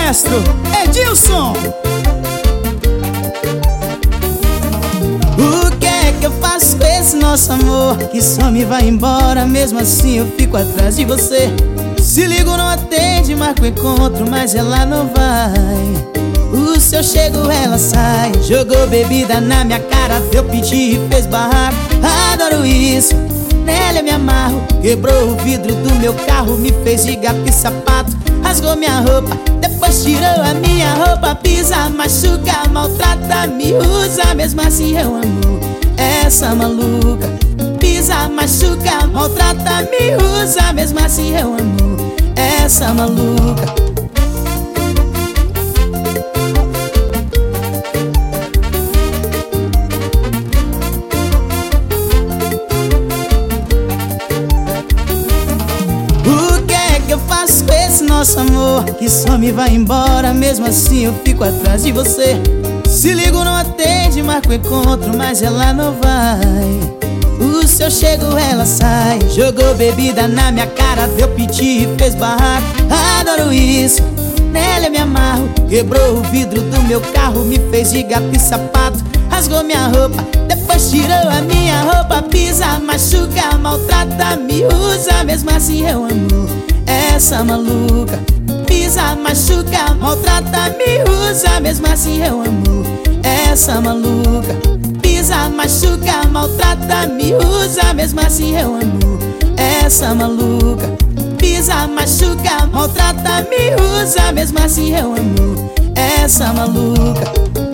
maestro Edilson. O que é que eu faço com esse nosso amor que some e vai embora? Mesmo assim eu fico atrás de você. Se ligo não atende, marco o encontro, mas ela não vai. O seu chego ela sai. Jogou bebida na minha cara, eu pedi e fez barraco. Adoro isso, nela eu me amarro. Quebrou o vidro do meu carro, me fez de gato e sapato. Rasgou minha roupa, depois tirou a minha roupa. Pisa, machuca, maltrata, me usa. Mesmo assim eu amo essa maluca. Pisa, machuca, maltrata, me usa. Mesmo assim eu amo essa maluca. Nosso amor que some e vai embora. Mesmo assim eu fico atrás de você. Se ligo não atende, marco o encontro, mas ela não vai. O seu chego ela sai. Jogou bebida na minha cara, deu piti e fez barraco. Adoro isso, nela eu me amarro. Quebrou o vidro do meu carro, me fez de gato e sapato. Rasgou minha roupa, depois tirou a minha roupa. Pisa, machuca, maltrata, me usa. Mesmo assim eu amo essa maluca. Pisa, machuca, maltrata, me usa. Mesmo assim eu amo essa maluca. Pisa, machuca, maltrata, me usa. Mesmo assim eu amo essa maluca. Pisa, machuca, maltrata, me usa. Mesmo assim eu amo essa maluca.